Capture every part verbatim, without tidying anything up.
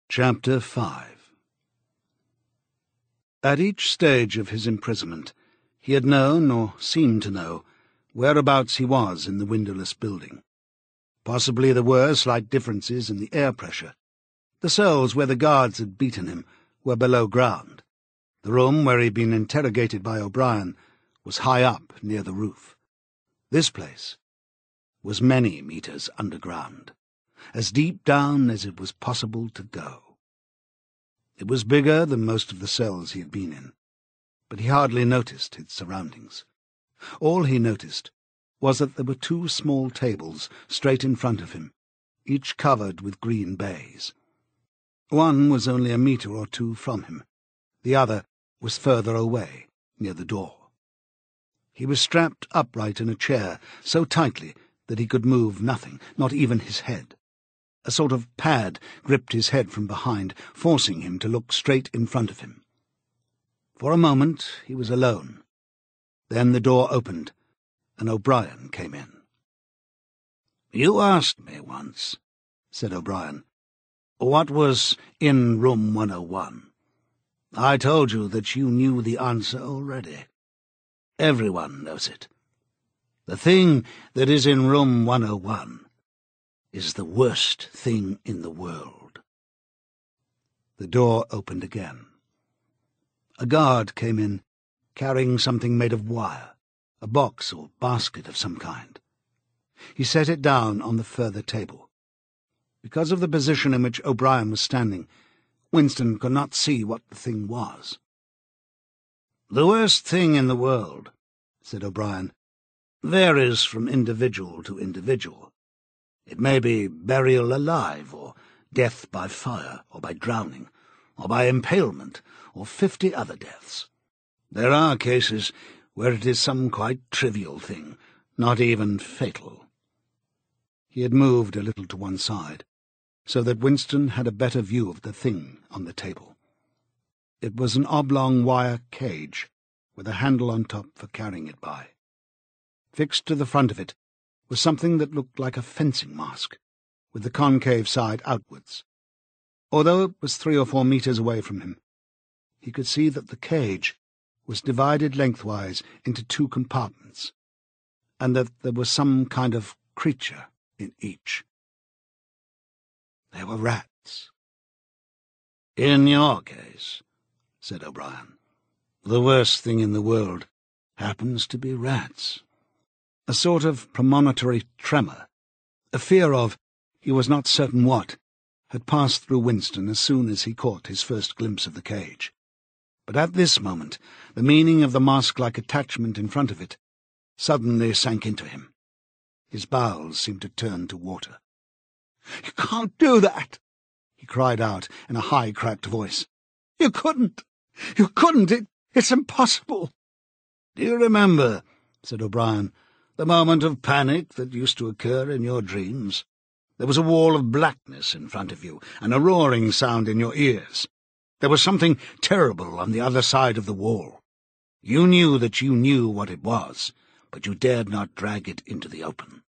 Chapter five. At each stage of his imprisonment, he had known, or seemed to know, whereabouts he was in the windowless building. Possibly there were slight differences in the air pressure. The cells where the guards had beaten him were below ground. The room where he had been interrogated by O'Brien was high up near the roof. This place was many metres underground, as deep down as it was possible to go. It was bigger than most of the cells he had been in, but he hardly noticed its surroundings. All he noticed was that there were two small tables straight in front of him, each covered with green baize. One was only a metre or two from him. The other was further away, near the door. He was strapped upright in a chair, so tightly that he could move nothing, not even his head. A sort of pad gripped his head from behind, forcing him to look straight in front of him. For a moment he was alone. Then the door opened, and O'Brien came in. "You asked me once," said O'Brien, "what was in room one oh one. I told you that you knew the answer already. Everyone knows it. The thing that is in room one oh one is the worst thing in the world." The door opened again. A guard came in, carrying something made of wire, a box or basket of some kind. He set it down on the further table. Because of the position in which O'Brien was standing, Winston could not see what the thing was. "The worst thing in the world," said O'Brien, "varies from individual to individual. It may be burial alive, or death by fire, or by drowning, or by impalement, or fifty other deaths. There are cases where it is some quite trivial thing, not even fatal." He had moved a little to one side, so that Winston had a better view of the thing on the table. It was an oblong wire cage, with a handle on top for carrying it by. Fixed to the front of it was something that looked like a fencing mask, with the concave side outwards. Although it was three or four metres away from him, he could see that the cage was divided lengthwise into two compartments, and that there was some kind of creature in each. They were rats. "In your case," said O'Brien, "the worst thing in the world happens to be rats." A sort of premonitory tremor, a fear of, he was not certain what, had passed through Winston as soon as he caught his first glimpse of the cage. But at this moment, the meaning of the mask-like attachment in front of it suddenly sank into him. His bowels seemed to turn to water. "You can't do that!" he cried out in a high, cracked voice. "You couldn't! You couldn't! It, it's impossible!" "Do you remember," said O'Brien, "the moment of panic that used to occur in your dreams? There was a wall of blackness in front of you, and a roaring sound in your ears. There was something terrible on the other side of the wall. You knew that you knew what it was, but you dared not drag it into the open.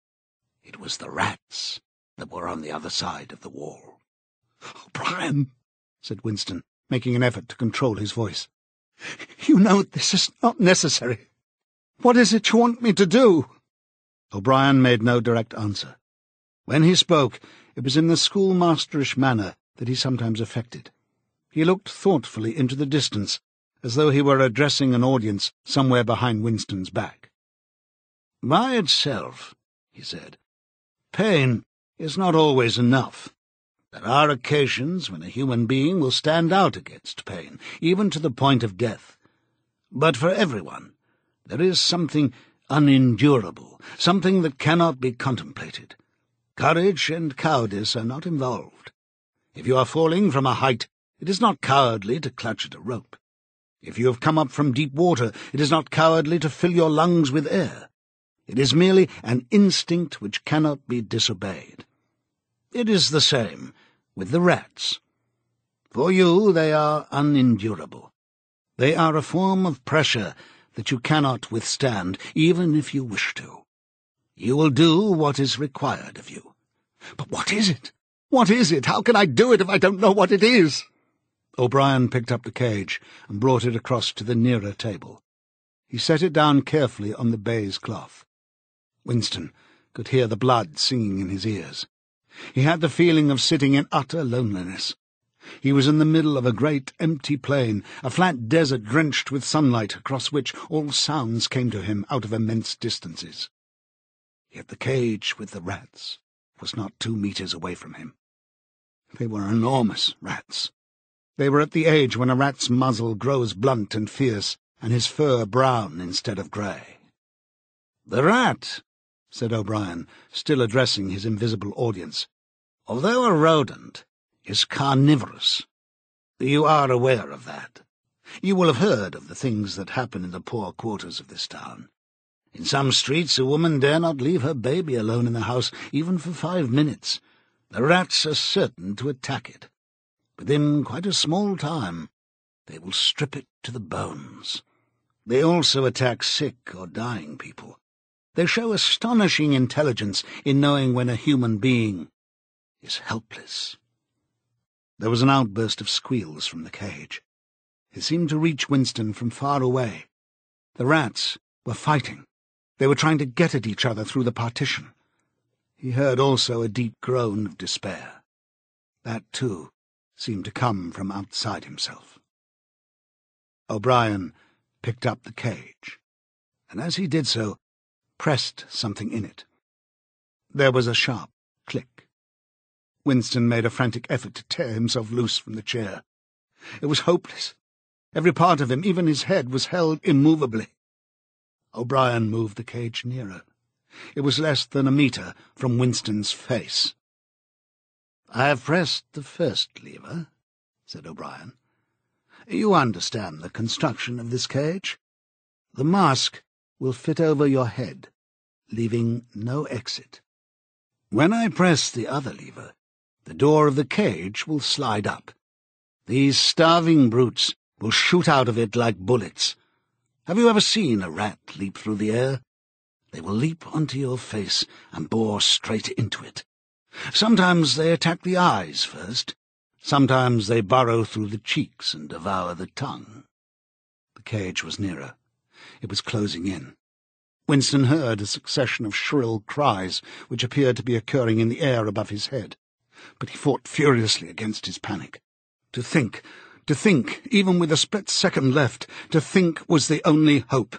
It was the rats that were on the other side of the wall." "O'Brien," said Winston, making an effort to control his voice, "you know this is not necessary. What is it you want me to do?" O'Brien made no direct answer. When he spoke, it was in the schoolmasterish manner that he sometimes affected. He looked thoughtfully into the distance, as though he were addressing an audience somewhere behind Winston's back. "By itself," he said, "pain is not always enough. There are occasions when a human being will stand out against pain, even to the point of death. But for everyone, there is something unendurable, something that cannot be contemplated. Courage and cowardice are not involved. If you are falling from a height, it is not cowardly to clutch at a rope. If you have come up from deep water, it is not cowardly to fill your lungs with air. It is merely an instinct which cannot be disobeyed. It is the same with the rats. For you they are unendurable. They are a form of pressure that you cannot withstand, even if you wish to. You will do what is required of you. But what is it? What is it? How can I do it if I don't know what it is?" O'Brien picked up the cage and brought it across to the nearer table. He set it down carefully on the baize cloth. Winston could hear the blood singing in his ears. He had the feeling of sitting in utter loneliness. He was in the middle of a great empty plain, a flat desert drenched with sunlight, across which all sounds came to him out of immense distances. Yet the cage with the rats was not two metres away from him. They were enormous rats. They were at the age when a rat's muzzle grows blunt and fierce, and his fur brown instead of grey. "The rat," said O'Brien, still addressing his invisible audience, "although a rodent, is carnivorous. You are aware of that. You will have heard of the things that happen in the poor quarters of this town. In some streets a woman dare not leave her baby alone in the house, even for five minutes. The rats are certain to attack it. Within quite a small time, they will strip it to the bones. They also attack sick or dying people. They show astonishing intelligence in knowing when a human being is helpless." There was an outburst of squeals from the cage. It seemed to reach Winston from far away. The rats were fighting. They were trying to get at each other through the partition. He heard also a deep groan of despair. That, too, seemed to come from outside himself. O'Brien picked up the cage, and as he did so, pressed something in it. There was a sharp click. Winston made a frantic effort to tear himself loose from the chair. It was hopeless. Every part of him, even his head, was held immovably. O'Brien moved the cage nearer. It was less than a metre from Winston's face. "I have pressed the first lever," said O'Brien. "You understand the construction of this cage? The mask will fit over your head, leaving no exit. When I press the other lever, the door of the cage will slide up. These starving brutes will shoot out of it like bullets. Have you ever seen a rat leap through the air? They will leap onto your face and bore straight into it. Sometimes they attack the eyes first. Sometimes they burrow through the cheeks and devour the tongue." The cage was nearer. It was closing in. Winston heard a succession of shrill cries which appeared to be occurring in the air above his head, but he fought furiously against his panic. To think, to think, even with a split second left, to think was the only hope.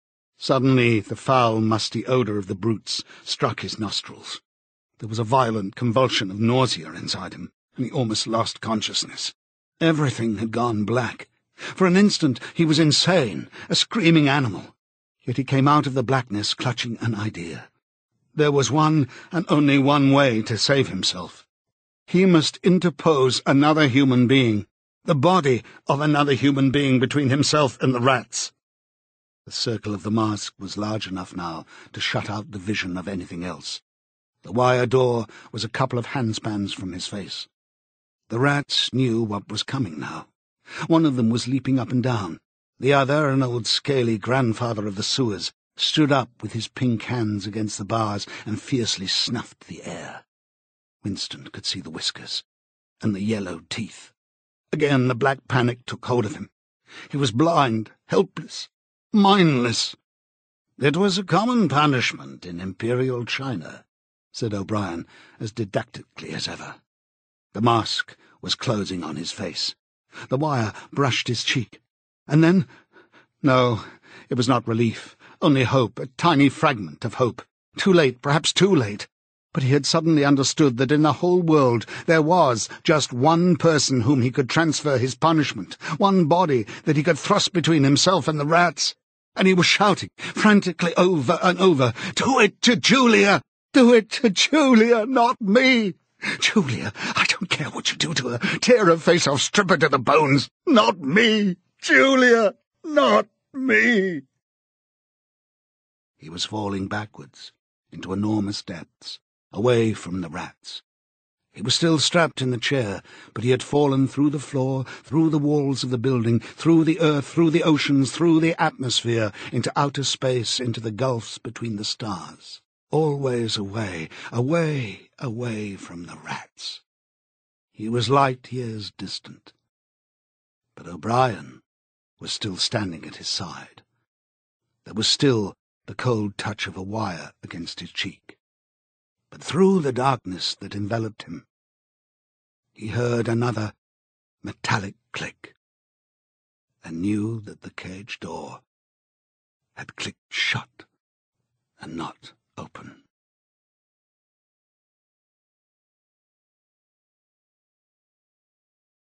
Suddenly the foul, musty odour of the brutes struck his nostrils. There was a violent convulsion of nausea inside him, and he almost lost consciousness. Everything had gone black. For an instant he was insane, a screaming animal. Yet he came out of the blackness clutching an idea. There was one and only one way to save himself. He must interpose another human being, the body of another human being between himself and the rats. The circle of the mask was large enough now to shut out the vision of anything else. The wire door was a couple of handspans from his face. The rats knew what was coming now. One of them was leaping up and down. The other, an old scaly grandfather of the sewers, stood up with his pink hands against the bars and fiercely snuffed the air. Winston could see the whiskers and the yellow teeth. Again the black panic took hold of him. He was blind, helpless, mindless. "It was a common punishment in Imperial China," said O'Brien, as didactically as ever. The mask was closing on his face. The wire brushed his cheek. And then— no, it was not relief, only hope, a tiny fragment of hope. Too late, perhaps too late. But he had suddenly understood that in the whole world there was just one person whom he could transfer his punishment, one body that he could thrust between himself and the rats. And he was shouting frantically over and over, "Do it to Julia! Do it to Julia, not me! Julia, I don't care what you do to her. Tear her face off, strip her to the bones. Not me! Julia, not me!" He was falling backwards into enormous depths, away from the rats. He was still strapped in the chair, but he had fallen through the floor, through the walls of the building, through the earth, through the oceans, through the atmosphere, into outer space, into the gulfs between the stars. Always away, away, away from the rats. He was light years distant. But O'Brien was still standing at his side. There was still the cold touch of a wire against his cheek. But through the darkness that enveloped him, he heard another metallic click, and knew that the cage door had clicked shut.